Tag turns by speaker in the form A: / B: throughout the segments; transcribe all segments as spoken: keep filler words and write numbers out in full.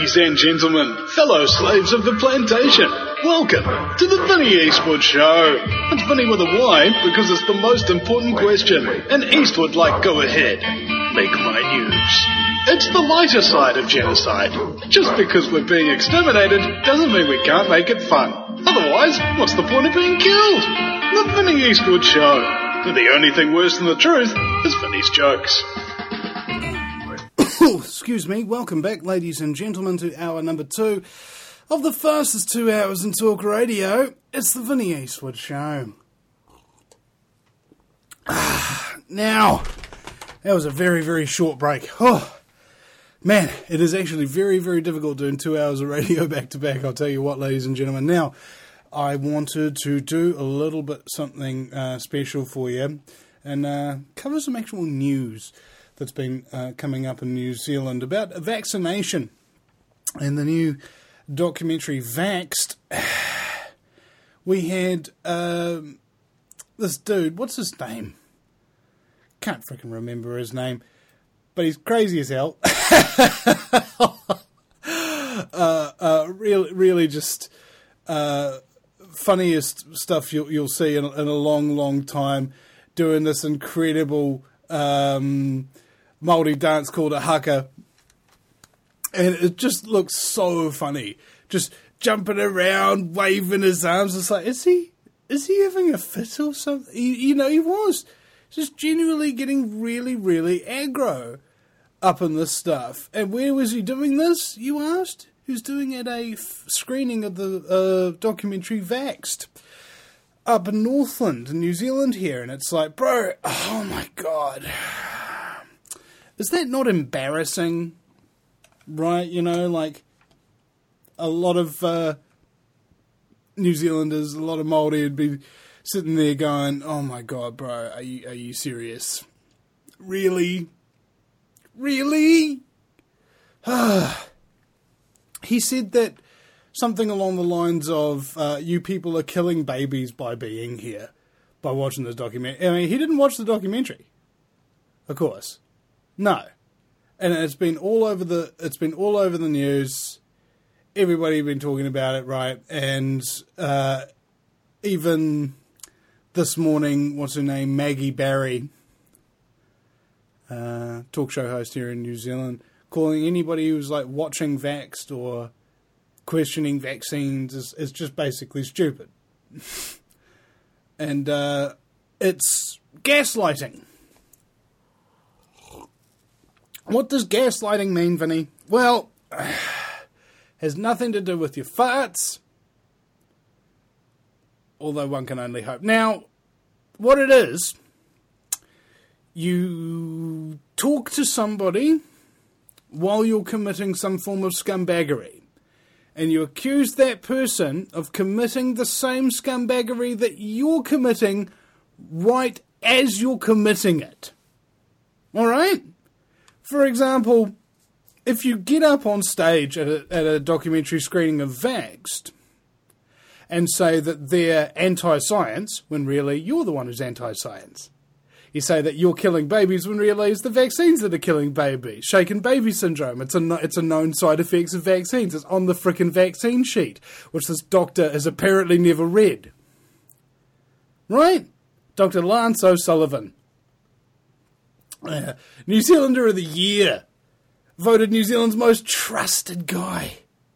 A: Ladies and gentlemen, fellow slaves of the plantation, welcome to the Vinny Eastwood Show. It's Vinny with a Y because it's the most important question, and Eastwood like go ahead, make my news. It's the lighter side of genocide. Just because we're being exterminated doesn't mean we can't make it fun. Otherwise, what's the point of being killed? The Vinny Eastwood Show. But the only thing worse than the truth is Vinny's jokes.
B: Excuse me, welcome back, ladies and gentlemen, to hour number two of the fastest two hours in talk radio. It's the Vinny Eastwood Show. Ah, now, that was a very, very short break. Oh, man, it is actually very, very difficult doing two hours of radio back to back, I'll tell you what, ladies and gentlemen. Now, I wanted to do a little bit something uh, special for you and uh, cover some actual news that's been uh, coming up in New Zealand about vaccination and the new documentary Vaxxed. We had uh, this dude, what's his name? Can't freaking remember his name, but he's crazy as hell. uh, uh, really, really just uh, funniest stuff you'll, you'll see in, in a long, long time, doing this incredible Um, Māori dance called a haka, and it just looks so funny. Just jumping around, waving his arms. It's like, is he, is he having a fit or something? He, you know, he was just genuinely getting really, really aggro up in this stuff. And where was he doing this, you asked? He was doing at a f- screening of the uh, documentary Vaxxed up in Northland, in New Zealand here. And it's like, bro, oh my God. Is that not embarrassing? Right, you know, like a lot of uh, New Zealanders, a lot of Māori would be sitting there going, oh my God, bro, are you, are you serious? Really? Really? He said that something along the lines of, uh, you people are killing babies by being here, by watching this documentary. I mean, he didn't watch the documentary, of course. No. And it's been all over the, it's been all over the news. Everybody's been talking about it, right? And uh, even this morning, what's her name? Maggie Barry, uh, talk show host here in New Zealand, calling anybody who's like watching Vaxxed or questioning vaccines is, is just basically stupid. And uh, it's gaslighting. What does gaslighting mean, Vinny? Well, has nothing to do with your farts, although one can only hope. Now, what it is, you talk to somebody while you're committing some form of scumbaggery, and you accuse that person of committing the same scumbaggery that you're committing right as you're committing it. All right? For example, if you get up on stage at a, at a documentary screening of Vaxxed and say that they're anti-science, when really you're the one who's anti-science. You say that you're killing babies when really it's the vaccines that are killing babies. Shaken baby syndrome. It's a, it's a known side effects of vaccines. It's on the frickin' vaccine sheet, which this doctor has apparently never read. Right? Doctor Lance O'Sullivan. Uh, New Zealander of the Year. Voted New Zealand's most trusted guy.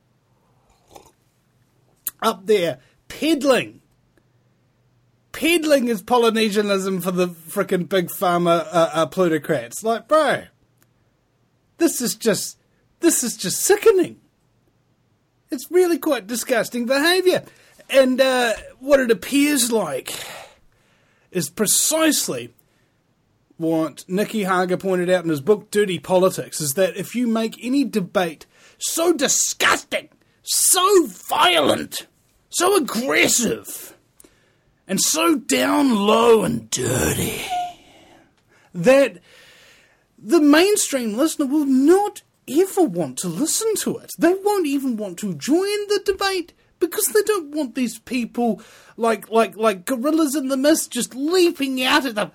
B: Up there, peddling. Peddling his Polynesianism for the frickin' big pharma uh, uh, plutocrats. Like, bro, this is just, this is just sickening. It's really quite disgusting behaviour. And uh, what it appears like is precisely what Nicky Hager pointed out in his book, Dirty Politics, is that if you make any debate so disgusting, so violent, so aggressive, and so down low and dirty, that the mainstream listener will not ever want to listen to it. They won't even want to join the debate because they don't want these people like like like gorillas in the mist just leaping out at them.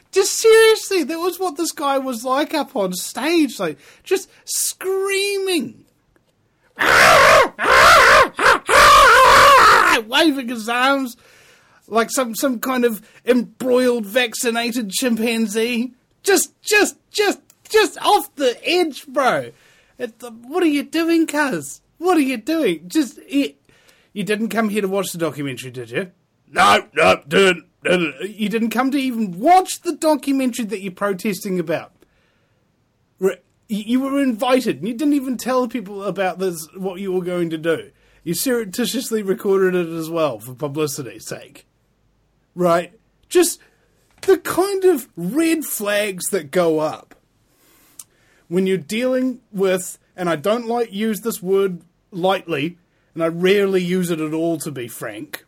B: Just seriously, that was what this guy was like up on stage, like just screaming, waving his arms like some, some kind of embroiled, vaccinated chimpanzee. Just, just, just, just off the edge, bro. It, what are you doing, cuz? What are you doing? Just, it, you didn't come here to watch the documentary, did you? No, no, didn't. You didn't come to even watch the documentary that you're protesting about. You were invited, and you didn't even tell people about this, what you were going to do. You surreptitiously recorded it as well, for publicity's sake. Right? Just the kind of red flags that go up when you're dealing with, and I don't like use this word lightly, and I rarely use it at all, to be frank,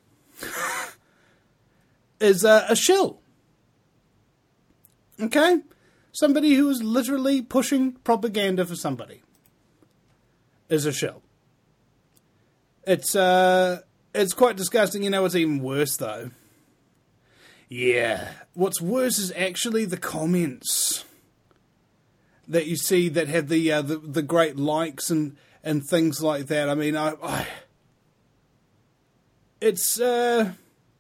B: is uh, a shill. Okay? Somebody who is literally pushing propaganda for somebody is a shill. It's, uh, it's quite disgusting. You know what's even worse, though? Yeah. What's worse is actually the comments that you see that have the uh, the, the great likes and, and things like that. I mean, I, I it's uh,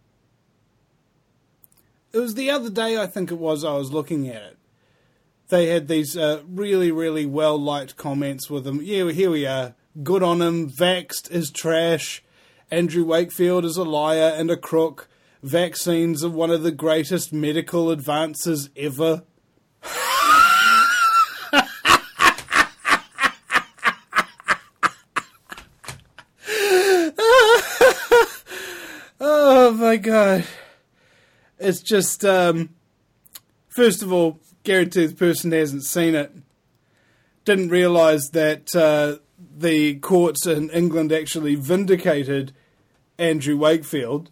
B: it was the other day, I think it was, I was looking at it. They had these uh, really, really well-liked comments with them. Yeah, here we are. Good on him. Vaxxed is trash. Andrew Wakefield is a liar and a crook. Vaccines are one of the greatest medical advances ever. Oh my god. It's just, um, first of all, guarantee the person hasn't seen it. Didn't realise that uh, the courts in England actually vindicated Andrew Wakefield.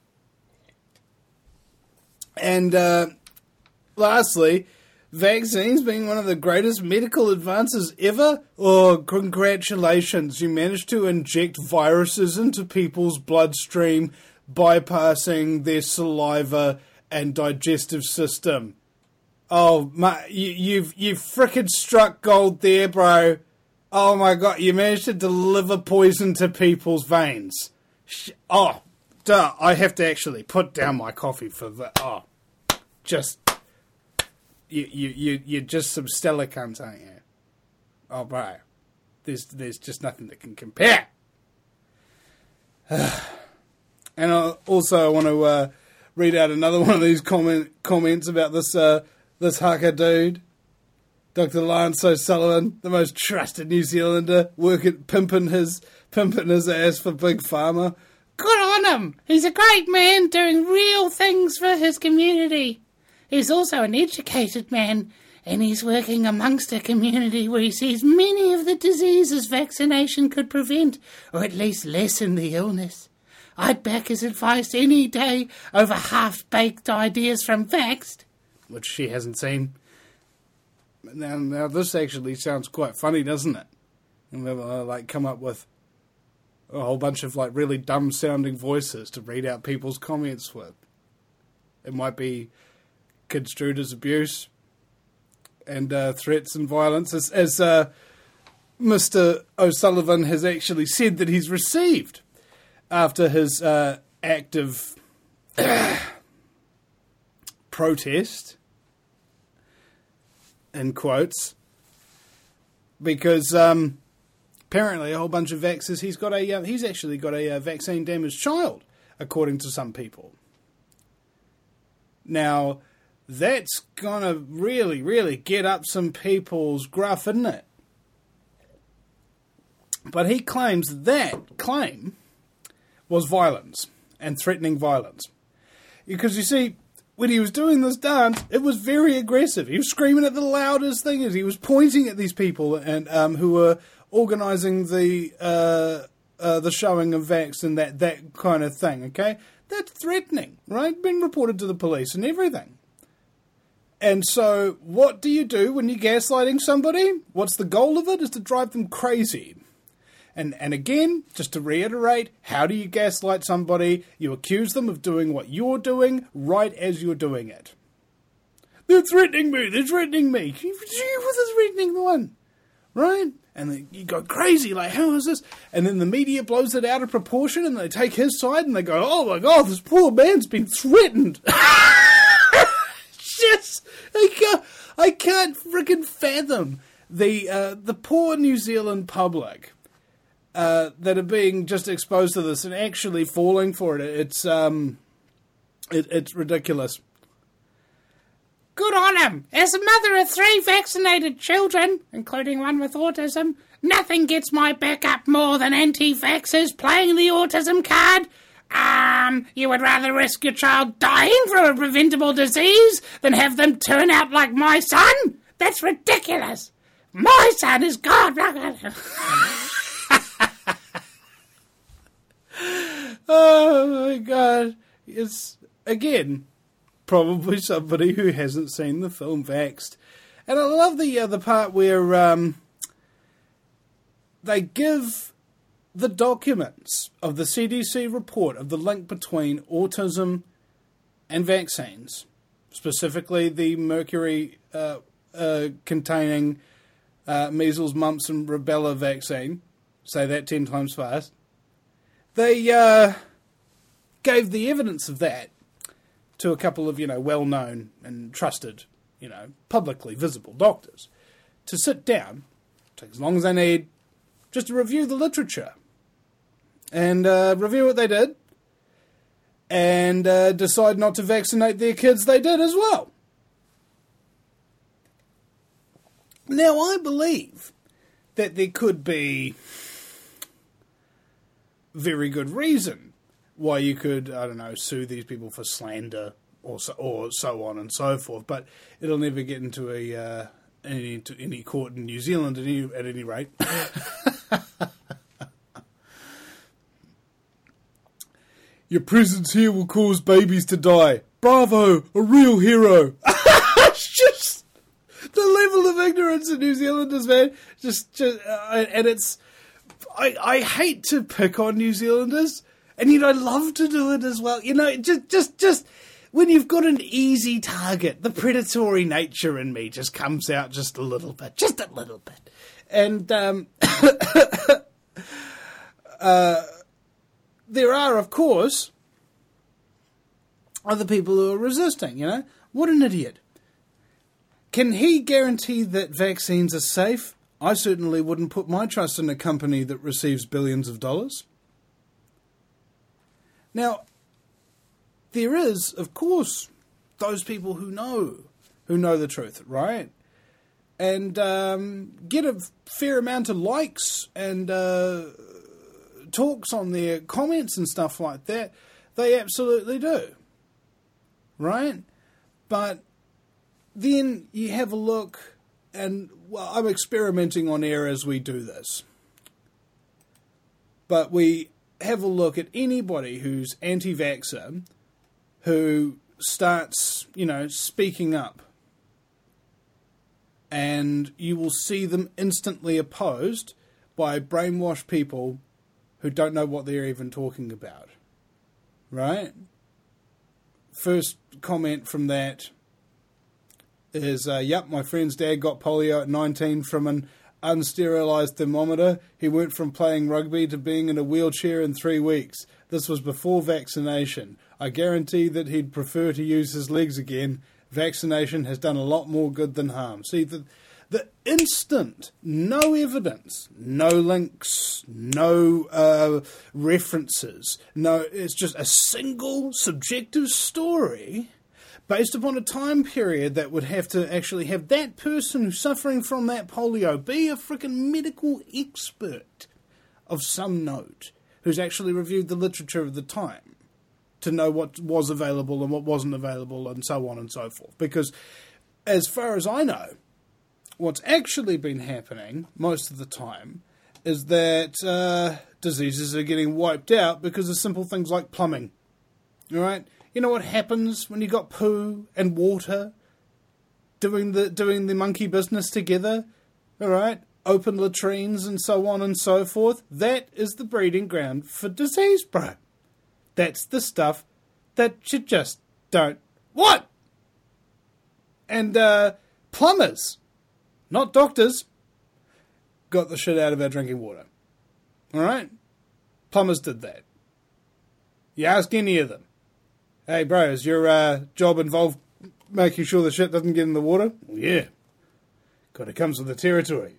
B: And uh, lastly, vaccines being one of the greatest medical advances ever? Oh, congratulations. You managed to inject viruses into people's bloodstream, bypassing their saliva and digestive system. Oh, my, you, you've you've frickin' struck gold there, bro. Oh my god, you managed to deliver poison to people's veins. Sh- oh, duh, I have to actually put down my coffee for that. Oh, just, you, you, you, you're just some stellar cunts, aren't you? Oh, bro, there's, there's just nothing that can compare. And I also I want to uh, read out another one of these comment, comments about this uh, this haka dude, Doctor Lance O'Sullivan, the most trusted New Zealander, working pimping his pimping his ass for Big Pharma. Good on him! He's a great man doing real things for his community. He's also an educated man, and he's working amongst a community where he sees many of the diseases vaccination could prevent, or at least lessen the illness. I'd back his advice any day over half-baked ideas from Vaxxed, which she hasn't seen. Now, now this actually sounds quite funny, doesn't it? And they'll uh, like come up with a whole bunch of like really dumb-sounding voices to read out people's comments with. It might be construed as abuse and uh, threats and violence, as, as uh, Mister O'Sullivan has actually said that he's received after his uh, act of protest, in quotes, because um, apparently a whole bunch of vaxxers, he's got a, uh, he's actually got a uh, vaccine-damaged child, according to some people. Now, that's gonna really, really get up some people's gruff, isn't it? But he claims that claim was violence and threatening violence. Because you see, when he was doing this dance, it was very aggressive. He was screaming at the loudest thing. He was pointing at these people and um, who were organising the uh, uh, the showing of Vax and that, that kind of thing, okay? That's threatening, right? Being reported to the police and everything. And so, what do you do when you're gaslighting somebody? What's the goal of it? Is to drive them crazy. And and again, just to reiterate, how do you gaslight somebody? You accuse them of doing what you're doing right as you're doing it. they're threatening me, they're threatening me. You were the threatening one, right? And they, you go crazy, like, how is this? And then the media blows it out of proportion, and they take his side, and they go, oh my God, this poor man's been threatened. Just, I can't, I can't freaking fathom the uh, the poor New Zealand public uh, that are being just exposed to this and actually falling for it. It's um, it, it's ridiculous.
C: Good on him. As a mother of three vaccinated children, including one with autism, nothing gets my back up more than anti-vaxxers playing the autism card. Um, you would rather risk your child dying from a preventable disease than have them turn out like my son? That's ridiculous. My son is God.
B: Oh my God. It's, again, probably somebody who hasn't seen the film Vaxxed. And I love the uh, the part where um, they give the documents of the C D C report of the link between autism and vaccines, specifically the mercury uh, uh, containing uh, measles, mumps, and rubella vaccine. Say that ten times fast. They uh, gave the evidence of that to a couple of, you know, well-known and trusted, you know, publicly visible doctors to sit down, take as long as they need, just to review the literature. And uh, review what they did, and uh, decide not to vaccinate their kids they did as well. Now, I believe that there could be very good reason why you could, I don't know, sue these people for slander or so, or so on and so forth, but it'll never get into a uh, any, into any court in New Zealand at any, at any rate. Your presence here will cause babies to die. Bravo, a real hero. It's just the level of ignorance in New Zealanders, man. Just, just uh, and it's, I, I hate to pick on New Zealanders, and yet I love to do it as well. You know, just, just, just when you've got an easy target, the predatory nature in me just comes out just a little bit, just a little bit, and um, uh. There are, of course, other people who are resisting, you know. What an idiot. Can he guarantee that vaccines are safe? I certainly wouldn't put my trust in a company that receives billions of dollars. Now, there is, of course, those people who know, who know the truth, right? And um, get a fair amount of likes and Uh, talks on their comments and stuff like that. They absolutely do. Right? But then you have a look, and well, I'm experimenting on air as we do this. But we have a look at anybody who's anti-vaxxer who starts, you know, speaking up. And you will see them instantly opposed by brainwashed people who don't know what they're even talking about, right? First comment from that is, uh, yep, my friend's dad got polio at nineteen from an unsterilised thermometer. He went from playing rugby to being in a wheelchair in three weeks. This was before vaccination. I guarantee that he'd prefer to use his legs again. Vaccination has done a lot more good than harm. See, the The instant, no evidence, no links, no uh, references, no, it's just a single subjective story based upon a time period that would have to actually have that person who's suffering from that polio be a freaking medical expert of some note who's actually reviewed the literature of the time to know what was available and what wasn't available and so on and so forth. Because as far as I know, what's actually been happening most of the time is that uh, diseases are getting wiped out because of simple things like plumbing. All right? You know what happens when you got poo and water doing the doing the monkey business together? All right? Open latrines and so on and so forth. That is the breeding ground for disease, bro. That's the stuff that you just don't want. And uh, plumbers, not doctors, got the shit out of our drinking water. All right? Plumbers did that. You ask any of them, hey, bro, is your uh, job involved making sure the shit doesn't get in the water? Well, yeah. God, it comes with the territory.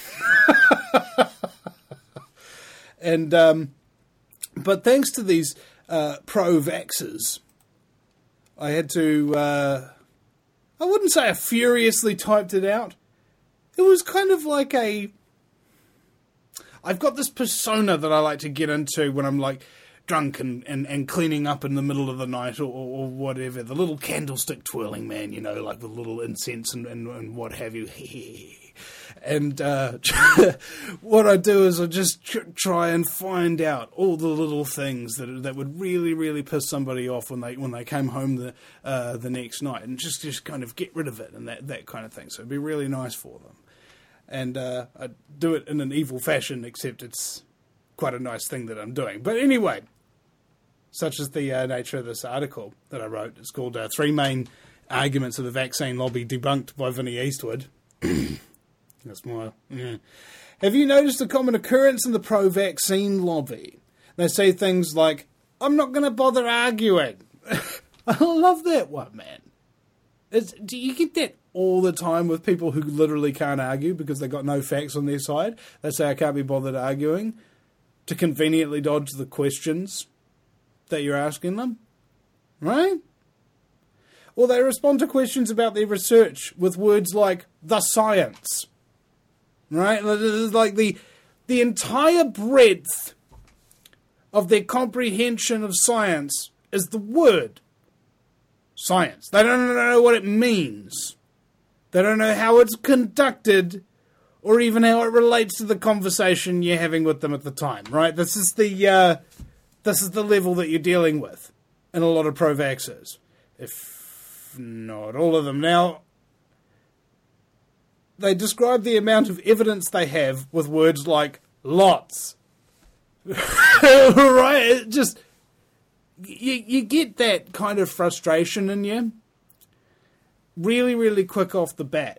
B: and, um, but thanks to these uh, pro-vaxxers, I had to, uh, I wouldn't say I furiously typed it out. It was kind of like a, I've got this persona that I like to get into when I'm like drunk and, and, and cleaning up in the middle of the night or, or, or whatever. The little candlestick twirling man, you know, like with little incense and, and, and what have you. And uh, what I do is I just tr- try and find out all the little things that that would really, really piss somebody off when they when they came home the uh, the next night, and just, just kind of get rid of it and that, that kind of thing. So it'd be really nice for them. And uh, I do it in an evil fashion, except it's quite a nice thing that I'm doing. But anyway, such is the uh, nature of this article that I wrote. It's called uh, Three Main Arguments of the Vaccine Lobby Debunked by Vinnie Eastwood. That's my... Yeah. Have you noticed a common occurrence in the pro-vaccine lobby? They say things like, I'm not going to bother arguing. I love that one, man. It's, do you get that all the time with people who literally can't argue because they've got no facts on their side? They say, I can't be bothered arguing, to conveniently dodge the questions that you're asking them, right? Or they respond to questions about their research with words like, the science, right? Like the, the entire breadth of their comprehension of science is the word science. They don't know what it means. They don't know how it's conducted or even how it relates to the conversation you're having with them at the time, right? This is the uh, this is the level that you're dealing with in a lot of pro-vaxxers, if not all of them. Now, they describe the amount of evidence they have with words like lots. Right? It just... You, you get that kind of frustration in you really, really quick off the bat.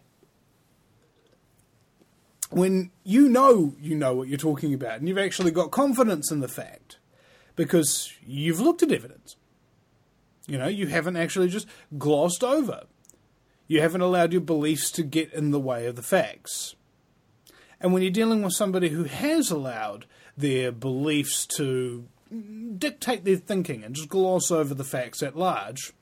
B: When you know you know what you're talking about and you've actually got confidence in the fact because you've looked at evidence. You know, you haven't actually just glossed over. You haven't allowed your beliefs to get in the way of the facts. And when you're dealing with somebody who has allowed their beliefs to dictate their thinking and just gloss over the facts at large,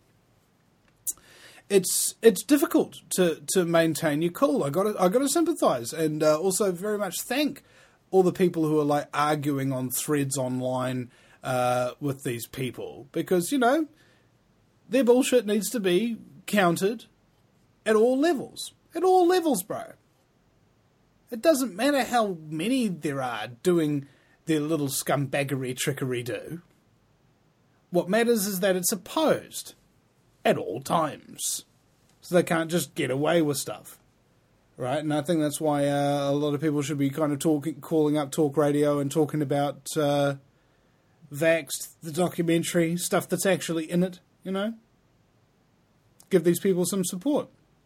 B: it's it's difficult to, to maintain your cool. I got to I got to sympathise and uh, also very much thank all the people who are like arguing on threads online uh, with these people, because you know their bullshit needs to be countered at all levels. At all levels, bro. It doesn't matter how many there are doing their little scumbaggery trickery do. What matters is that it's opposed at all times. So they can't just get away with stuff. Right? And I think that's why uh, a lot of people should be kind of talking, calling up talk radio and talking about uh, Vaxxed, the documentary, stuff that's actually in it, you know? Give these people some support.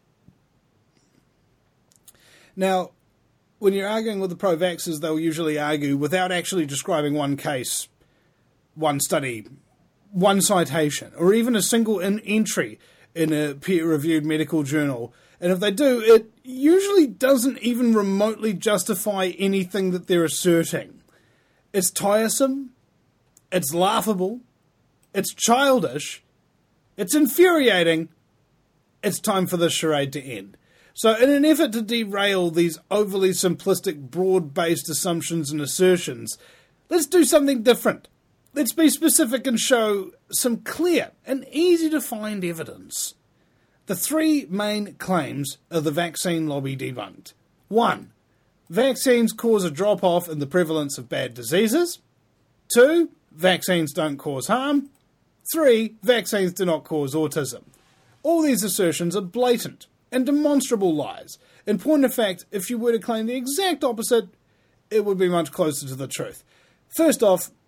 B: Now, when you're arguing with the pro-vaxxers, they'll usually argue without actually describing one case, one study, one citation, or even a single in- entry in a peer-reviewed medical journal. And if they do, it usually doesn't even remotely justify anything that they're asserting. It's tiresome, it's laughable, it's childish, it's infuriating. It's time for this charade to end. So in an effort to derail these overly simplistic, broad-based assumptions and assertions, let's do something different. Let's be specific and show some clear and easy-to-find evidence. The three main claims of the vaccine lobby debunked. One, vaccines cause a drop-off in the prevalence of bad diseases. Two, vaccines don't cause harm. Three, vaccines do not cause autism. All these assertions are blatant and demonstrable lies. In point of fact, if you were to claim the exact opposite, it would be much closer to the truth. First off,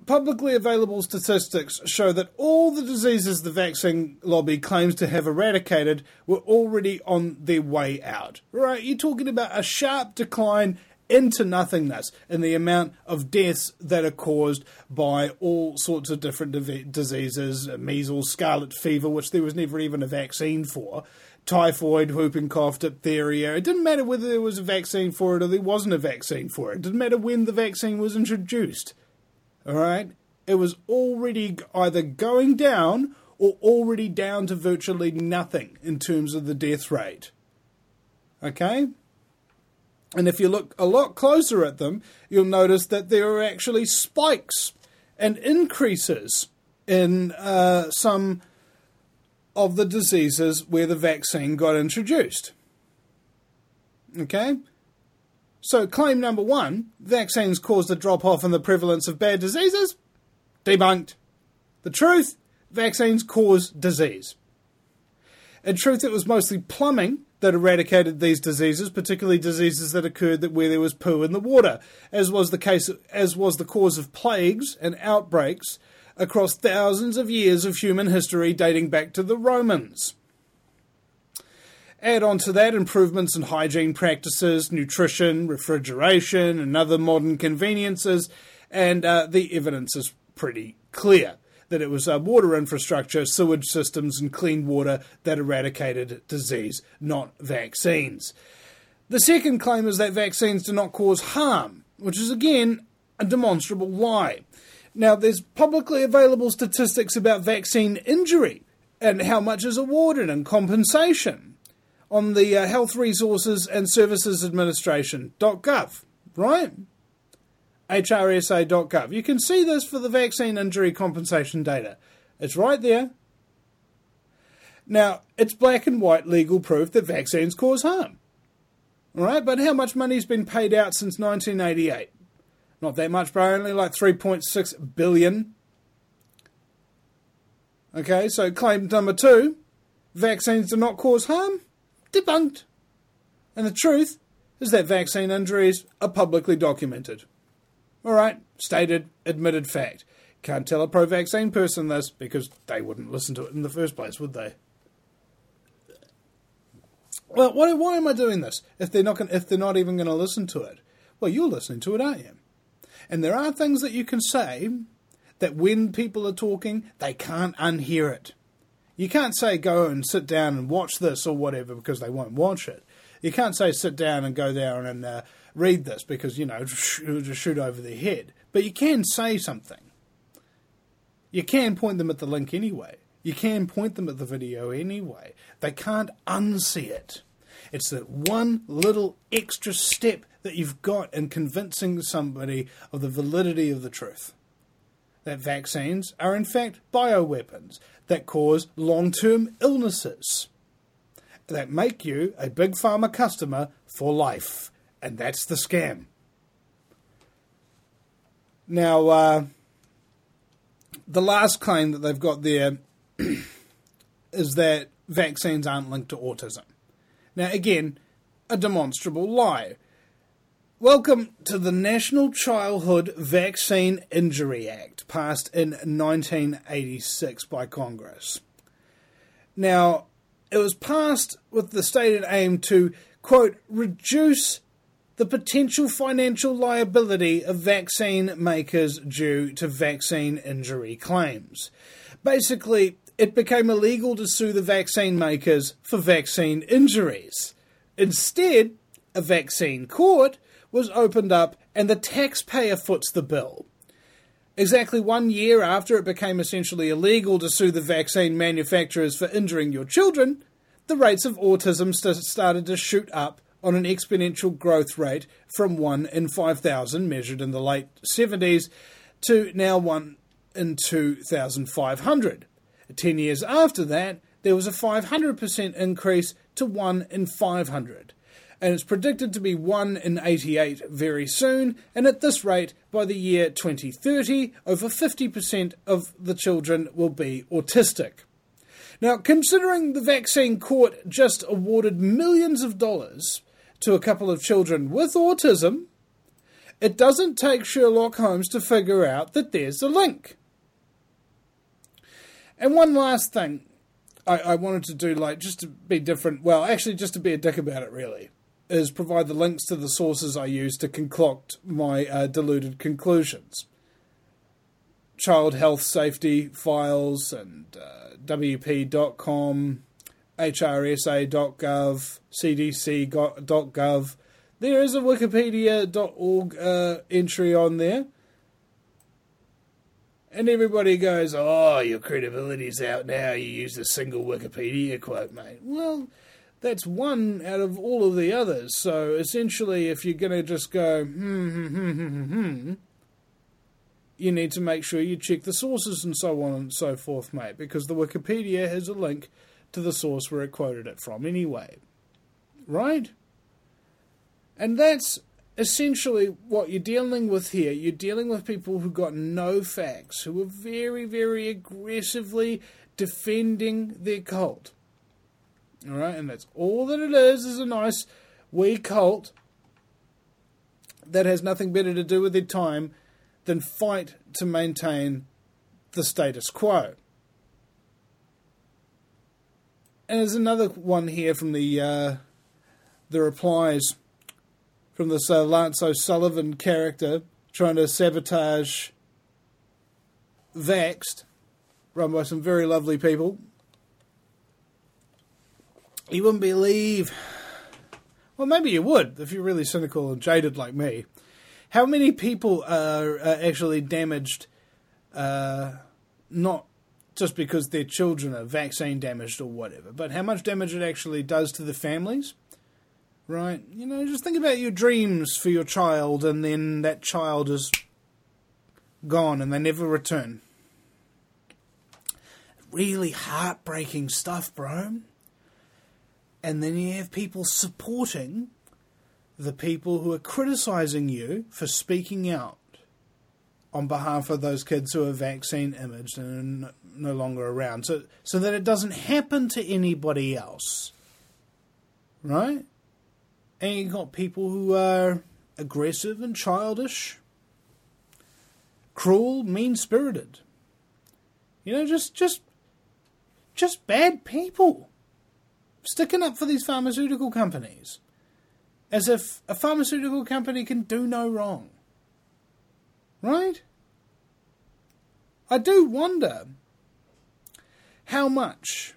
B: publicly available statistics show that all the diseases the vaccine lobby claims to have eradicated were already on their way out. Right? You're talking about a sharp decline into nothingness in the amount of deaths that are caused by all sorts of different div- diseases, measles, scarlet fever, which there was never even a vaccine for, typhoid, whooping cough, diphtheria. It didn't matter whether there was a vaccine for it or there wasn't a vaccine for it. It didn't matter when the vaccine was introduced. All right? It was already either going down or already down to virtually nothing in terms of the death rate. Okay? And if you look a lot closer at them, you'll notice that there are actually spikes and increases in uh, some of the diseases where the vaccine got introduced. Okay? So claim number one, vaccines caused a drop-off in the prevalence of bad diseases, debunked. The truth, vaccines cause disease. In truth, it was mostly plumbing that eradicated these diseases, particularly diseases that occurred that where there was poo in the water, as was the case, as was the cause of plagues and outbreaks across thousands of years of human history dating back to the Romans. Add on to that improvements in hygiene practices, nutrition, refrigeration, and other modern conveniences, and uh, the evidence is pretty clear that it was uh, water infrastructure, sewage systems, and clean water that eradicated disease, not vaccines. The second claim is that vaccines do not cause harm, which is again a demonstrable lie. Now, there's publicly available statistics about vaccine injury and how much is awarded and compensation on the uh, Health Resources and Services Administration dot gov, right? H R S A dot gov. You can see this for the vaccine injury compensation data. It's right there. Now, it's black and white legal proof that vaccines cause harm. All right, but how much money has been paid out since nineteen eighty-eight? Not that much, bro, only like three point six billion. Okay, so claim number two, vaccines do not cause harm, debunked. And the truth is that vaccine injuries are publicly documented. All right, stated, admitted fact. Can't tell a pro-vaccine person this because they wouldn't listen to it in the first place, would they? Well, why, why am I doing this if they're not gonna, if they're not even going to listen to it? Well, you're listening to it, aren't you? And there are things that you can say that when people are talking, they can't unhear it. You can't say go and sit down and watch this or whatever because they won't watch it. You can't say sit down and go down and uh, read this because, you know, it'll just shoot over their head. But you can say something. You can point them at the link anyway. You can point them at the video anyway. They can't unsee it. It's that one little extra step that you've got in convincing somebody of the validity of the truth. That vaccines are in fact bioweapons that cause long-term illnesses that make you a big pharma customer for life. And that's the scam. Now, uh, the last claim that they've got there is that vaccines aren't linked to autism. Now, again, a demonstrable lie. Welcome to the National Childhood Vaccine Injury Act, passed in nineteen eighty-six by Congress. Now, it was passed with the stated aim to, quote, reduce the potential financial liability of vaccine makers due to vaccine injury claims. Basically, it became illegal to sue the vaccine makers for vaccine injuries. Instead, a vaccine court was opened up and the taxpayer foots the bill. Exactly one year after it became essentially illegal to sue the vaccine manufacturers for injuring your children, the rates of autism st- started to shoot up on an exponential growth rate from one in five thousand measured in the late seventies to now one in two thousand five hundred. Ten years after that, there was a five hundred percent increase to one in five hundred. And it's predicted to be one in eighty-eight very soon, and at this rate, by the year twenty thirty, over fifty percent of the children will be autistic. Now, considering the vaccine court just awarded millions of dollars to a couple of children with autism, It doesn't take Sherlock Holmes to figure out that there's a link. And one last thing I, I wanted to do, like, just to be different, well, actually just to be a dick about it, really, is provide the links to the sources I use to concoct my uh, deluded conclusions. Child health safety files and uh, W P dot com, H R S A dot gov, C D C dot gov. There is a Wikipedia dot org uh, entry on there. And everybody goes, oh, your credibility's out now, you used a single Wikipedia quote, mate. Well, that's one out of all of the others. So essentially, if you're going to just go, hmm, hmm, hmm, hmm, hmm, you need to make sure you check the sources and so on and so forth, mate, because the Wikipedia has a link to the source where it quoted it from anyway. Right? And that's essentially what you're dealing with here. You're dealing with people who got no facts, who are very, very aggressively defending their cult. All right? And that's all that it is, is a nice wee cult that has nothing better to do with their time than fight to maintain the status quo. And there's another one here from the uh, the replies from this uh, Lance O'Sullivan character trying to sabotage Vaxxed, run by some very lovely people. You wouldn't believe, well, maybe you would if you're really cynical and jaded like me, how many people are uh, actually damaged, uh, not just because their children are vaccine damaged or whatever, but how much damage it actually does to the families, right? You know, just think about your dreams for your child, and then that child is gone and they never return. Really heartbreaking stuff, bro. And then you have people supporting the people who are criticising you for speaking out on behalf of those kids who are vaccine imaged and are no longer around, so so that it doesn't happen to anybody else, right? And you've got people who are aggressive and childish, cruel, mean-spirited. You know, just just just bad people sticking up for these pharmaceutical companies. As if a pharmaceutical company can do no wrong. Right? I do wonder how much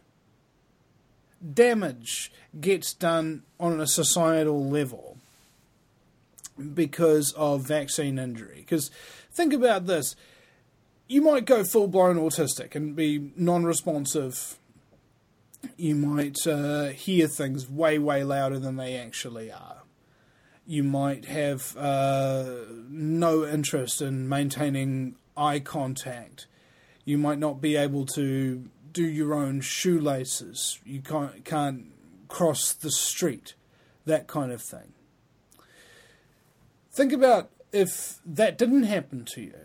B: damage gets done on a societal level because of vaccine injury. Because think about this. You might go full-blown autistic and be non-responsive. You might uh, hear things way, way louder than they actually are. You might have uh, no interest in maintaining eye contact. You might not be able to do your own shoelaces. You can't, can't cross the street. That kind of thing. Think about if that didn't happen to you.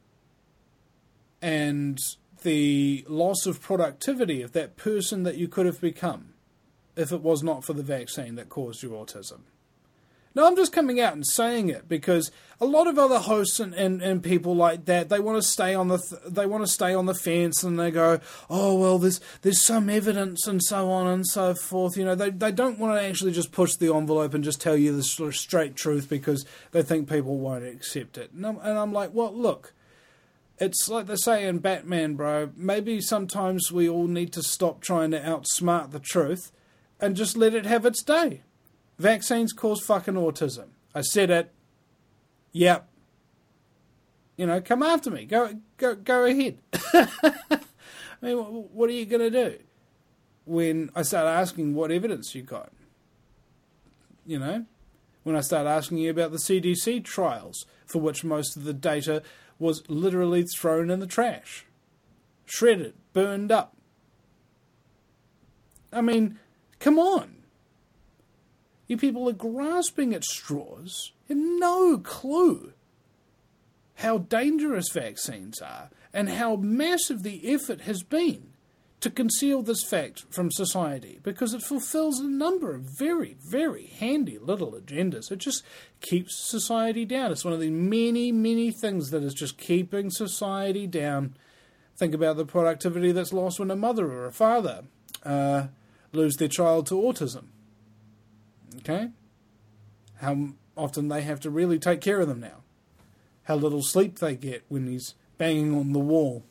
B: And the loss of productivity of that person that you could have become if it was not for the vaccine that caused your autism. Now, I'm just coming out and saying it because a lot of other hosts and, and, and people like that, they want to stay on the th- they want to stay on the fence, and they go, oh well, there's there's some evidence and so on and so forth. You know, they they don't want to actually just push the envelope and just tell you the sort of straight truth because they think people won't accept it. And I'm, and I'm like, well, look, it's like they say in Batman, bro. Maybe sometimes we all need to stop trying to outsmart the truth and just let it have its day. Vaccines cause fucking autism. I said it. Yep. You know, come after me. Go go, go ahead. I mean, what are you going to do when I start asking what evidence you got? You know? When I start asking you about the C D C trials, for which most of the data was literally thrown in the trash. Shredded. Burned up. I mean, come on. You people are grasping at straws and no clue how dangerous vaccines are and how massive the effort has been to conceal this fact from society because it fulfills a number of very, very handy little agendas. It just keeps society down. It's one of the many, many things that is just keeping society down. Think about the productivity that's lost when a mother or a father uh, lose their child to autism. Okay? How often they have to really take care of them now. How little sleep they get when he's banging on the wall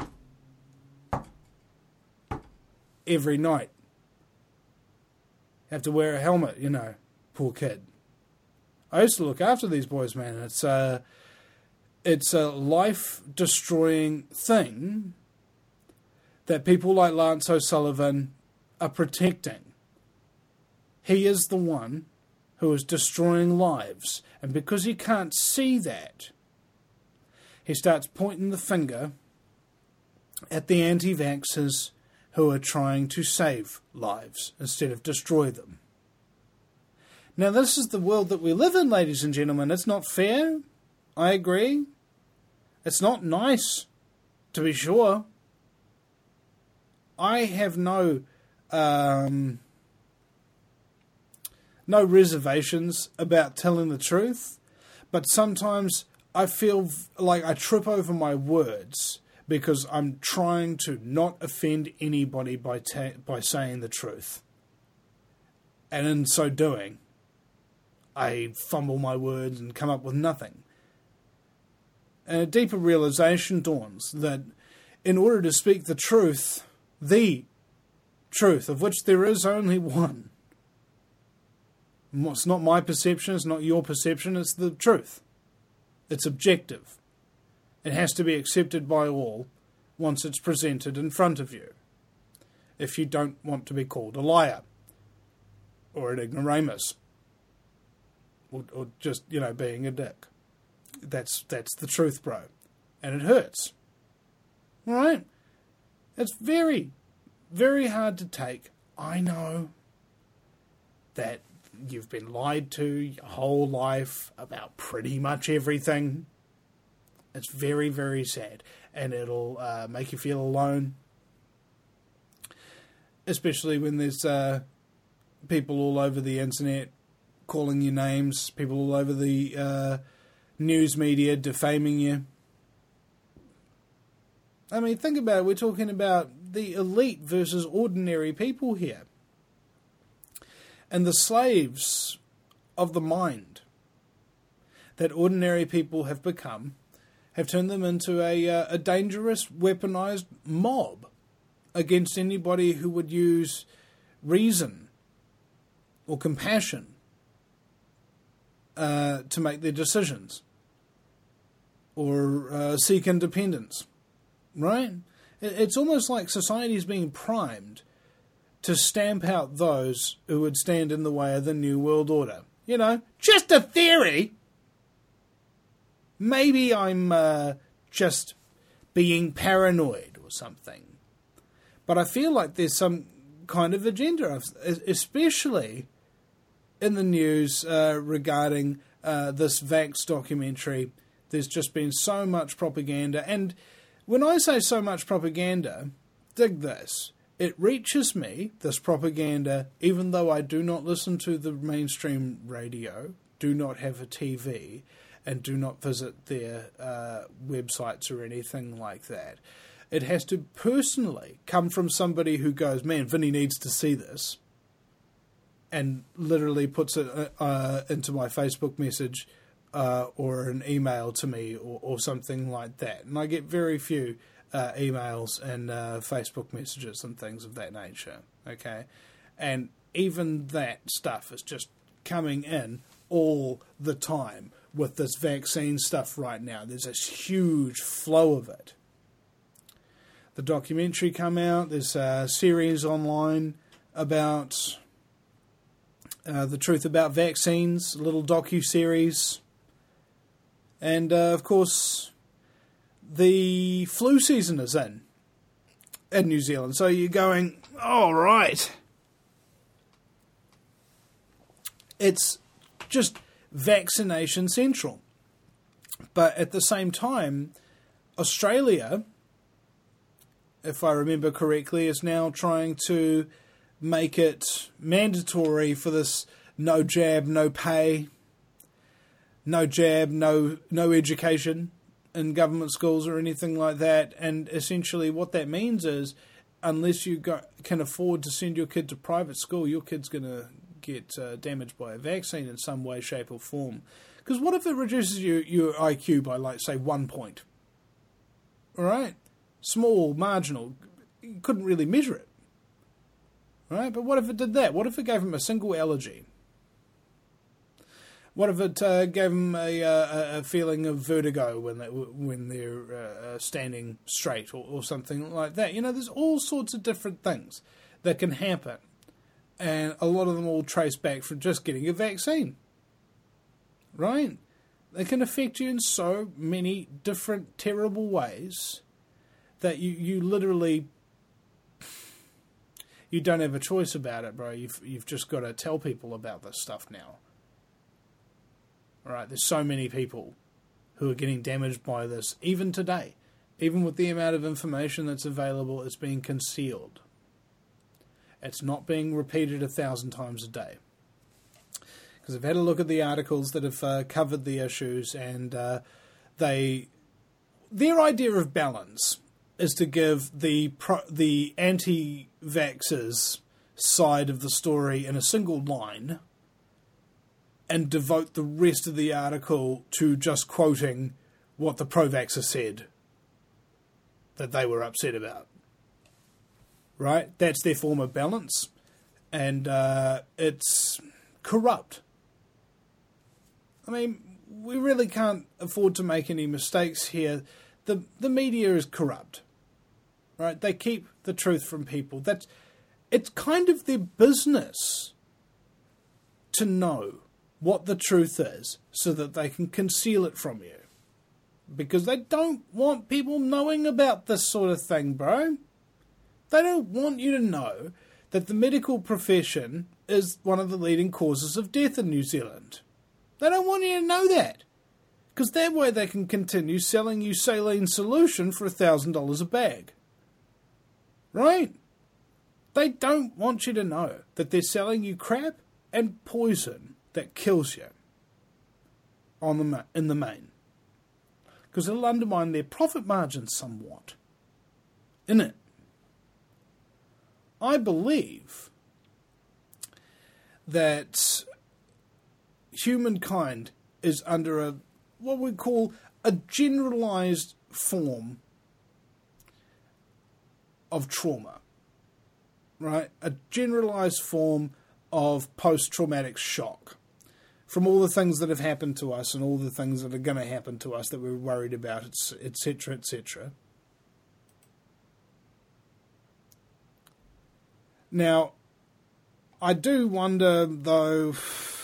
B: every night. Have to wear a helmet, you know. Poor kid. I used to look after these boys, man. It's a, it's a life-destroying thing that people like Lance O'Sullivan are protecting. He is the one who is destroying lives. And because he can't see that, he starts pointing the finger at the anti-vaxxers who are trying to save lives instead of destroy them. Now, this is the world that we live in, ladies and gentlemen. It's not fair. I agree. It's not nice, to be sure. I have no um, no reservations about telling the truth, but sometimes I feel like I trip over my words because I'm trying to not offend anybody by ta- by saying the truth. And in so doing, I fumble my words and come up with nothing. And a deeper realization dawns that in order to speak the truth, the truth, of which there is only one, it's not my perception, it's not your perception, it's the truth. It's objective. It has to be accepted by all once it's presented in front of you. If you don't want to be called a liar or an ignoramus or, or just, you know, being a dick. That's that's the truth, bro. And it hurts. All right? It's very, very hard to take. I know that you've been lied to your whole life about pretty much everything. It's very, very sad. And it'll uh, make you feel alone. Especially when there's uh, people all over the internet calling you names. People all over the uh, news media defaming you. I mean, think about it. We're talking about the elite versus ordinary people here. And the slaves of the mind that ordinary people have become have turned them into a, uh, a dangerous, weaponized mob against anybody who would use reason or compassion uh, to make their decisions or uh, seek independence, right? It's almost like society is being primed to stamp out those who would stand in the way of the New World Order. You know, just a theory. Maybe I'm uh, just being paranoid or something. But I feel like there's some kind of agenda, especially in the news uh, regarding uh, this Vax documentary. There's just been so much propaganda. And when I say so much propaganda, dig this. It reaches me, this propaganda, even though I do not listen to the mainstream radio, do not have a T V, and do not visit their uh, websites or anything like that. It has to personally come from somebody who goes, man, Vinny needs to see this, and literally puts it uh, into my Facebook message uh, or an email to me or, or something like that. And I get very few uh, emails and uh, Facebook messages and things of that nature, okay? And even that stuff is just coming in all the time. With this vaccine stuff right now, there's this huge flow of it. The documentary come out. There's a series online about uh, the truth about vaccines, a little docu-series. And, uh, of course, the flu season is in, in New Zealand. So you're going, all right. It's just vaccination central. But at the same time, Australia if I remember correctly, is now trying to make it mandatory for this no jab, no pay, no jab, no no education in government schools or anything like that. And essentially what that means is, unless you go, can afford to send your kid to private school, your kid's going to get uh, damaged by a vaccine in some way, shape or form. Because what if it reduces your, your I Q by, like, say, one point? All right? Small, marginal. You couldn't really measure it. All right? But what if it did that? What if it gave them a single allergy? What if it uh, gave them a, a, a feeling of vertigo when, they, when they're uh, standing straight or, or something like that? You know, there's all sorts of different things that can happen. And a lot of them all trace back from just getting a vaccine. Right? They can affect you in so many different terrible ways that you, you literally, you don't have a choice about it, bro. You've, you've just got to tell people about this stuff now. Right? There's so many people who are getting damaged by this, even today. Even with the amount of information that's available, it's being concealed. It's not being repeated a thousand times a day. Because I've had a look at the articles that have uh, covered the issues, and uh, they, their idea of balance is to give the pro, the anti-vaxxers side of the story in a single line, and devote the rest of the article to just quoting what the pro-vaxxer said that they were upset about. Right? That's their form of balance, and uh, it's corrupt. I mean, we really can't afford to make any mistakes here. The the media is corrupt, right? They keep the truth from people. That's, it's kind of their business to know what the truth is so that they can conceal it from you. Because they don't want people knowing about this sort of thing, bro. They don't want you to know that the medical profession is one of the leading causes of death in New Zealand. They don't want you to know that. Because that way they can continue selling you saline solution for one thousand dollars a bag. Right? They don't want you to know that they're selling you crap and poison that kills you on the ma- in the main. Because it'll undermine their profit margins somewhat. Innit? I believe that humankind is under a what we call a generalized form of trauma, right? A generalized form of post-traumatic shock from all the things that have happened to us and all the things that are going to happen to us that we're worried about, et cetera, et cetera. Now, I do wonder, though,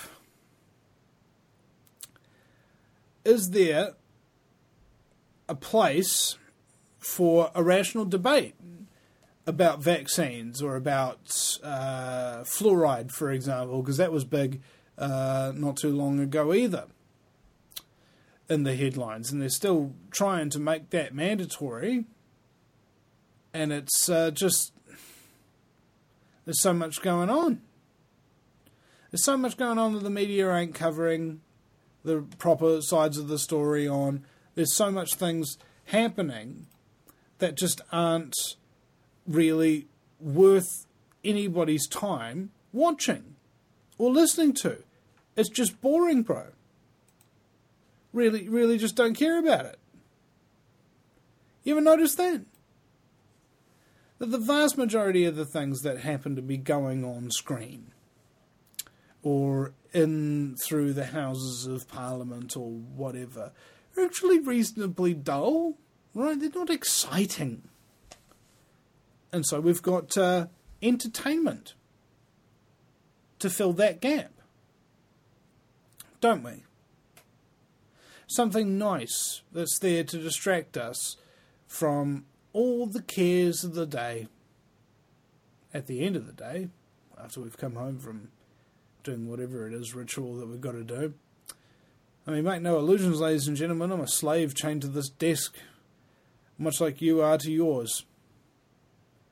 B: is there a place for a rational debate about vaccines or about uh, fluoride, for example, because that was big uh, not too long ago either in the headlines, and they're still trying to make that mandatory, and it's uh, just... There's so much going on. There's so much going on that the media ain't covering the proper sides of the story on. There's so much things happening that just aren't really worth anybody's time watching or listening to. It's just boring, bro. Really, really just don't care about it. You ever notice that? That the vast majority of the things that happen to be going on screen or in through the Houses of Parliament or whatever are actually reasonably dull, right? They're not exciting. And so we've got uh, entertainment to fill that gap, don't we? Something nice that's there to distract us from all the cares of the day. At the end of the day, after we've come home from doing whatever it is, ritual that we've got to do. I mean, make no illusions, ladies and gentlemen, I'm a slave chained to this desk, much like you are to yours.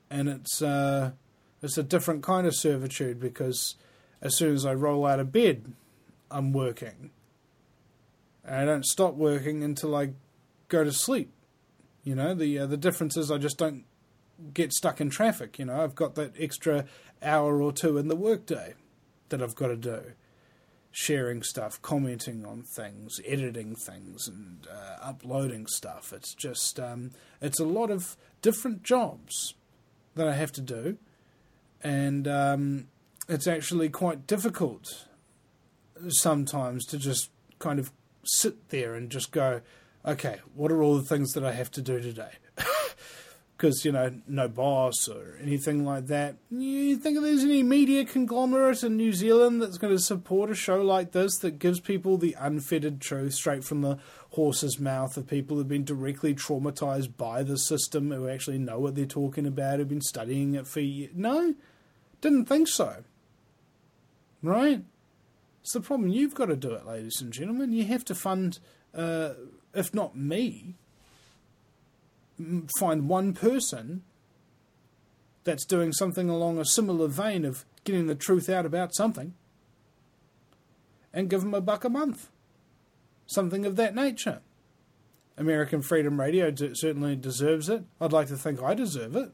B: and it's uh, it's a different kind of servitude, because as soon as I roll out of bed, I'm working. And I don't stop working until I go to sleep. You know, the uh, the difference is I just don't get stuck in traffic. You know, I've got that extra hour or two in the workday that I've got to do. Sharing stuff, commenting on things, editing things, and uh, uploading stuff. It's just, um, it's a lot of different jobs that I have to do. And um, it's actually quite difficult sometimes to just kind of sit there and just go, okay, what are all the things that I have to do today? Because, you know, no boss or anything like that. You think there's any media conglomerate in New Zealand that's going to support a show like this that gives people the unfettered truth straight from the horse's mouth of people who've been directly traumatised by the system, who actually know what they're talking about, who've been studying it for years? No, didn't think so. Right? It's the problem. You've got to do it, ladies and gentlemen. You have to fund, uh, if not me, find one person that's doing something along a similar vein of getting the truth out about something, and give them a buck a month. Something of that nature. American Freedom Radio d- certainly deserves it. I'd like to think I deserve it.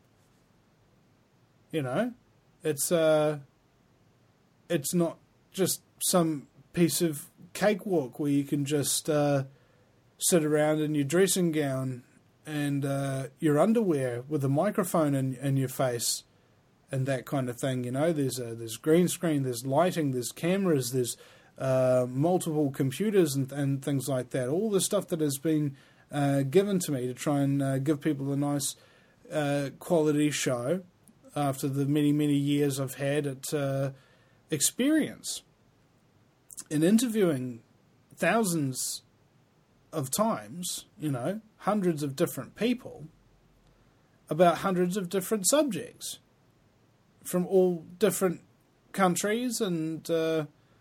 B: You know, it's uh, it's not just some piece of cakewalk where you can just uh, sit around in your dressing gown and uh, your underwear with a microphone in, in your face and that kind of thing. You know, there's a, there's green screen, there's lighting, there's cameras, there's uh, multiple computers and, and things like that. All the stuff that has been uh, given to me to try and uh, give people a nice uh, quality show after the many, many years I've had at uh, experience in interviewing thousands of times, you know, hundreds of different people about hundreds of different subjects from all different countries, and uh,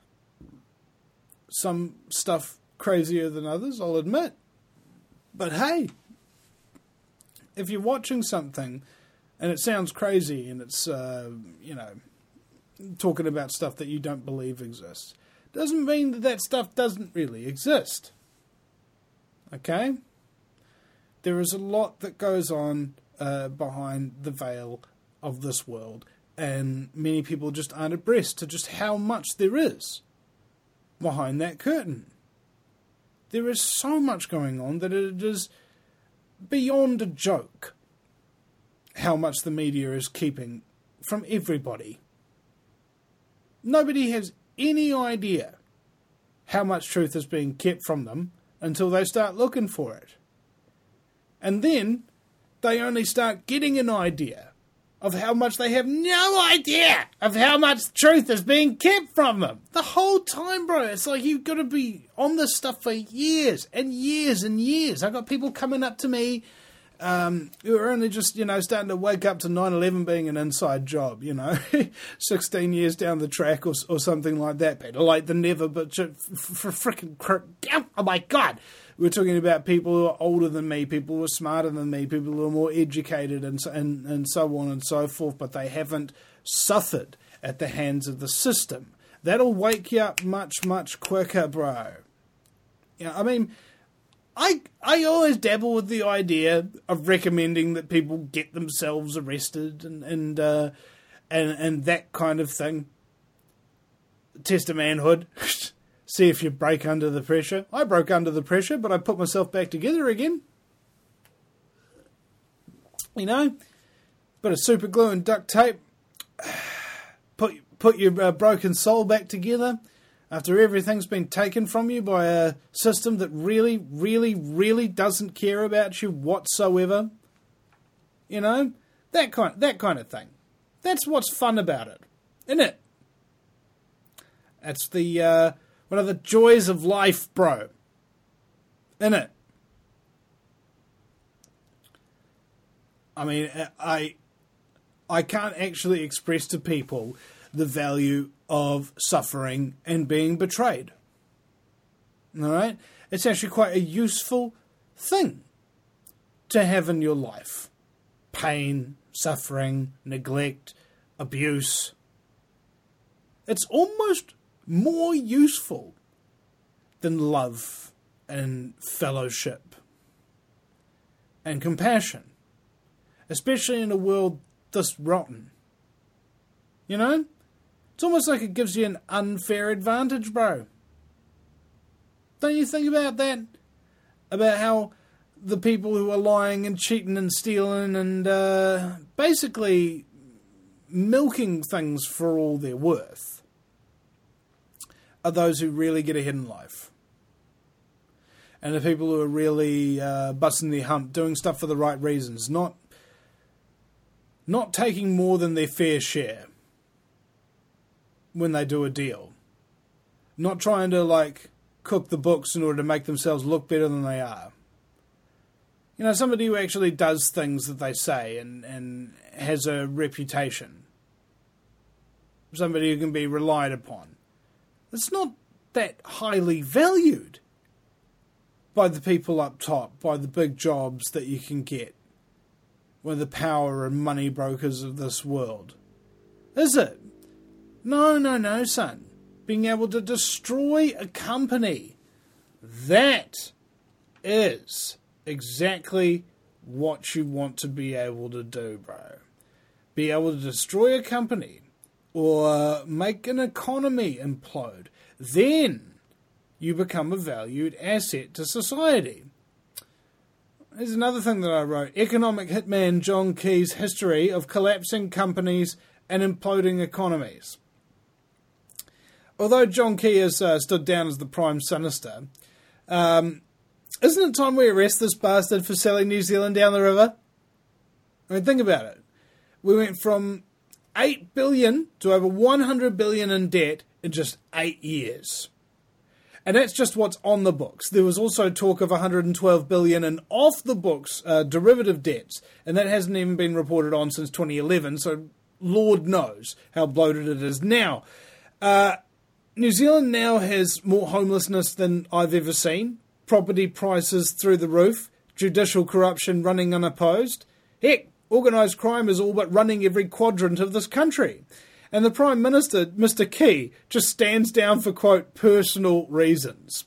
B: some stuff crazier than others, I'll admit. But hey, if you're watching something and it sounds crazy and it's, uh, you know, talking about stuff that you don't believe exists, doesn't mean that that stuff doesn't really exist. Okay? There is a lot that goes on uh, behind the veil of this world, and many people just aren't abreast to just how much there is behind that curtain. There is so much going on that it is beyond a joke how much the media is keeping from everybody. Nobody has any idea how much truth is being kept from them until they start looking for it. And then they only start getting an idea of how much they have no idea of how much truth is being kept from them. The whole time, bro, it's like you've got to be on this stuff for years and years and years. I've got people coming up to me um, who are only just, you know, starting to wake up to nine eleven being an inside job, you know, sixteen years down the track or, or something like that. Better late than never, but for freaking, oh my God. We're talking about people who are older than me, people who are smarter than me, people who are more educated, and so, and, and so on and so forth, but they haven't suffered at the hands of the system. That'll wake you up much, much quicker, bro. You know, I mean, I I always dabble with the idea of recommending that people get themselves arrested and and uh, and, and that kind of thing. Test of manhood. See if you break under the pressure. I broke under the pressure, but I put myself back together again. You know, bit of super glue and duct tape. Put put your uh, broken soul back together after everything's been taken from you by a system that really, really, really doesn't care about you whatsoever. You know, that kind that kind of thing. That's what's fun about it, isn't it? That's the uh, one of the joys of life, bro. Innit? I mean, I I can't actually express to people the value of suffering and being betrayed. All right? It's actually quite a useful thing to have in your life. pain, suffering, neglect, abuse. It's almost more useful than love and fellowship and compassion, especially in a world this rotten. You know? It's almost like it gives you an unfair advantage, bro. Don't you think about that? About how the people who are lying and cheating and stealing and uh, basically milking things for all they're worth are those who really get ahead in life. And the people who are really uh, busting their hump, doing stuff for the right reasons, not not taking more than their fair share when they do a deal. Not trying to, like, cook the books in order to make themselves look better than they are. You know, somebody who actually does things that they say and, and has a reputation. Somebody who can be relied upon. It's not that highly valued by the people up top, by the big jobs that you can get, with the power and money brokers of this world. Is it? No, no, no, son. Being able to destroy a company. That is exactly what you want to be able to do, bro. Be able to destroy a company or make an economy implode. Then you become a valued asset to society. There's another thing that I wrote. Economic hitman John Key's history of collapsing companies and imploding economies. Although John Key has uh, stood down as the Prime Sinister, um, isn't it time we arrest this bastard for selling New Zealand down the river? I mean, think about it. We went from eight billion to over one hundred billion in debt in just eight years. And that's just what's on the books. There was also talk of one hundred twelve billion in off-the-books uh, derivative debts, and that hasn't even been reported on since twenty eleven, so Lord knows how bloated it is now. Uh, New Zealand now has more homelessness than I've ever seen, property prices through the roof, judicial corruption running unopposed. Heck, organised crime is all but running every quadrant of this country. And the Prime Minister, Mister Key, just stands down for, quote, personal reasons.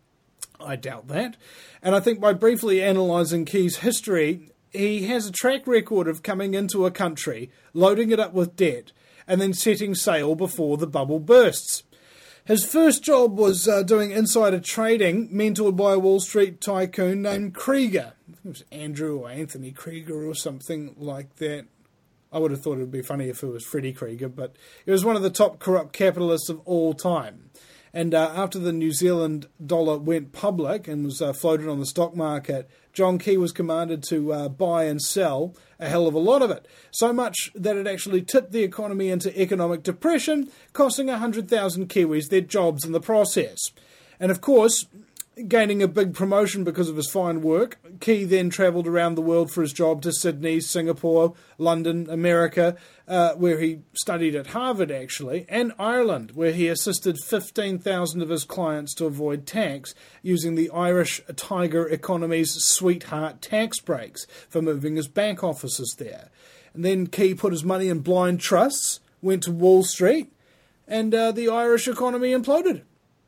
B: I doubt that. And I think by briefly analysing Key's history, he has a track record of coming into a country, loading it up with debt, and then setting sail before the bubble bursts. His first job was uh, doing insider trading, mentored by a Wall Street tycoon named Krieger. I think it was Andrew or Anthony Krieger or something like that. I would have thought it would be funny if it was Freddie Krieger, but he was one of the top corrupt capitalists of all time. And uh, after the New Zealand dollar went public and was uh, floated on the stock market, John Key was commanded to uh, buy and sell a hell of a lot of it. So much that it actually tipped the economy into economic depression, costing one hundred thousand Kiwis their jobs in the process. And of course, gaining a big promotion because of his fine work, Key then travelled around the world for his job to Sydney, Singapore, London, America, uh, where he studied at Harvard actually, and Ireland, where he assisted fifteen thousand of his clients to avoid tax using the Irish Tiger economy's sweetheart tax breaks for moving his bank offices there. And then Key put his money in blind trusts, went to Wall Street, and uh, the Irish economy imploded.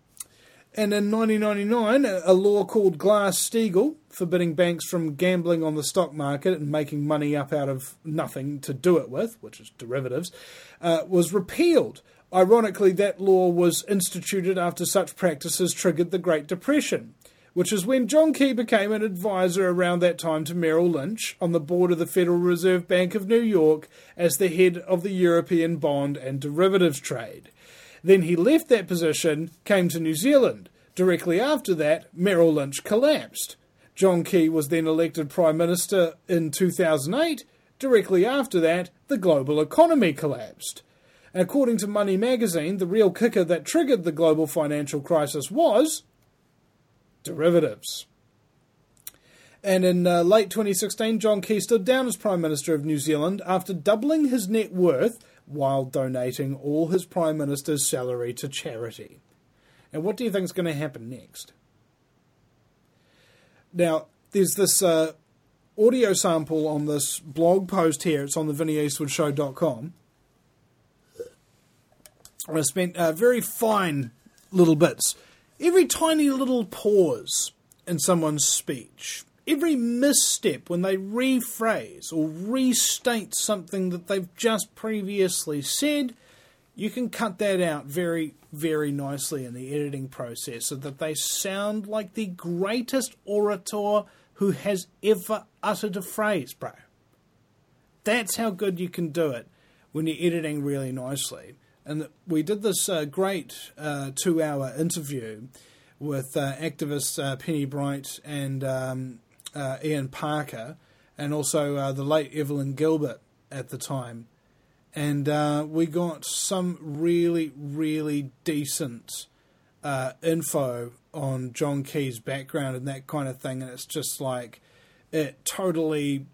B: And in nineteen ninety-nine, a law called Glass-Steagall, forbidding banks from gambling on the stock market and making money up out of nothing to do it with, which is derivatives, uh, was repealed. Ironically, that law was instituted after such practices triggered the Great Depression, which is when John Key became an advisor around that time to Merrill Lynch on the board of the Federal Reserve Bank of New York as the head of the European bond and derivatives trade. Then he left that position, came to New Zealand. Directly after that, Merrill Lynch collapsed. John Key was then elected Prime Minister in two thousand eight. Directly after that, the global economy collapsed. And according to Money Magazine, the real kicker that triggered the global financial crisis was derivatives. And in uh, late twenty sixteen, John Key stood down as Prime Minister of New Zealand after doubling his net worth while donating all his Prime Minister's salary to charity. And what do you think is going to happen next? Now, there's this uh, audio sample on this blog post here. It's on the vinnie eastwood show dot com. I spent uh, very fine little bits. Every tiny little pause in someone's speech, every misstep when they rephrase or restate something that they've just previously said, you can cut that out very, very nicely in the editing process so that they sound like the greatest orator who has ever uttered a phrase, bro. That's how good you can do it when you're editing really nicely. And we did this uh, great uh, two-hour interview with uh, activists uh, Penny Bright and um, uh, Ian Parker, and also uh, the late Evelyn Gilbert at the time. And uh, we got some really, really decent uh, info on John Key's background and that kind of thing. And it's just like, it totally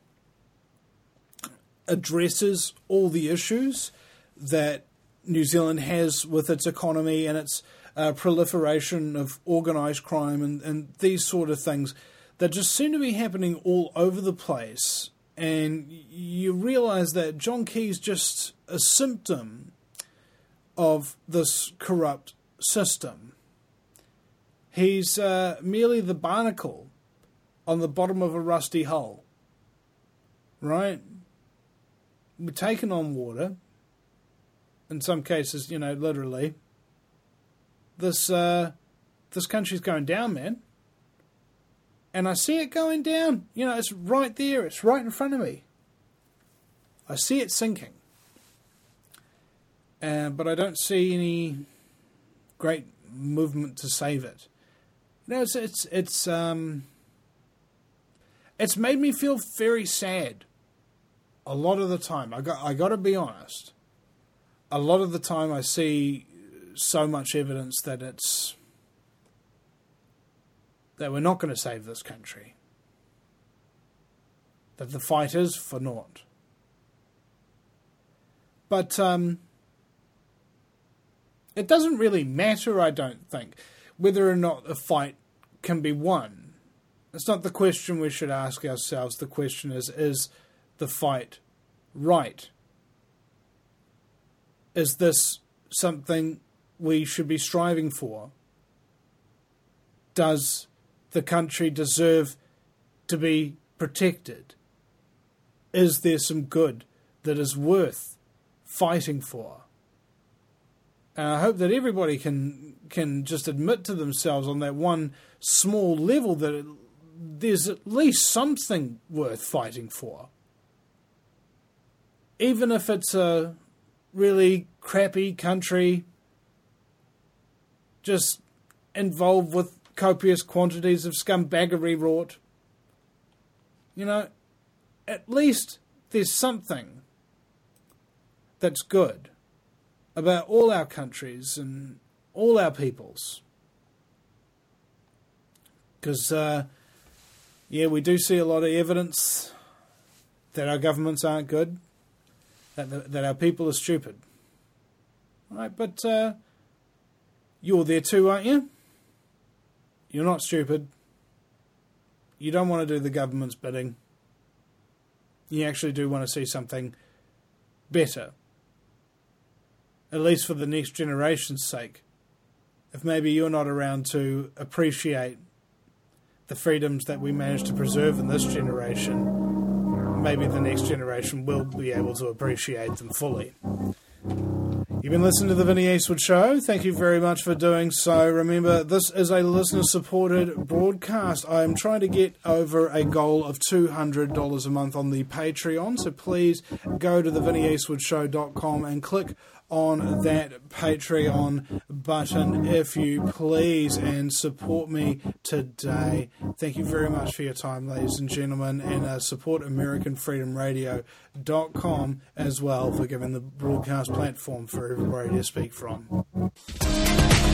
B: addresses all the issues that New Zealand has with its economy and its uh, proliferation of organised crime and, and these sort of things that just seem to be happening all over the place. And you realise that John Key's just a symptom of this corrupt system. He's uh, merely the barnacle on the bottom of a rusty hull. Right? We're taking on water. In some cases, you know, literally. This uh, this country's going down, man. And I see it going down. You know, it's right there. It's right in front of me. I see it sinking. Uh, but I don't see any great movement to save it. You know, it's it's it's um, it's made me feel very sad. A lot of the time, I got I got to be honest. A lot of the time, I see so much evidence that it's that we're not going to save this country. That the fight is for naught. But um, it doesn't really matter, I don't think, whether or not a fight can be won. It's not the question we should ask ourselves. The question is, is the fight right? Is this something we should be striving for? Does the country deserve to be protected? Is there some good that is worth fighting for? And I hope that everybody can can just admit to themselves on that one small level that it, there's at least something worth fighting for. Even if it's a really crappy country just involved with copious quantities of scumbaggery wrought. You know, at least there's something that's good about all our countries and all our peoples. Because, uh, yeah, we do see a lot of evidence that our governments aren't good, that the, that our people are stupid. Right, but uh, you're there too, aren't you? You're not stupid. You don't want to do the government's bidding. You actually do want to see something better. At least for the next generation's sake. If maybe you're not around to appreciate the freedoms that we managed to preserve in this generation, maybe the next generation will be able to appreciate them fully. You've been listening to The Vinnie Eastwood Show. Thank you very much for doing so. Remember, this is a listener-supported broadcast. I am trying to get over a goal of two hundred dollars a month on the Patreon, so please go to the vinnie eastwood show dot com and click on that Patreon button, if you please, and support me today. Thank you very much for your time, ladies and gentlemen, and uh, support American Freedom Radio dot com as well for giving the broadcast platform for everybody to speak from.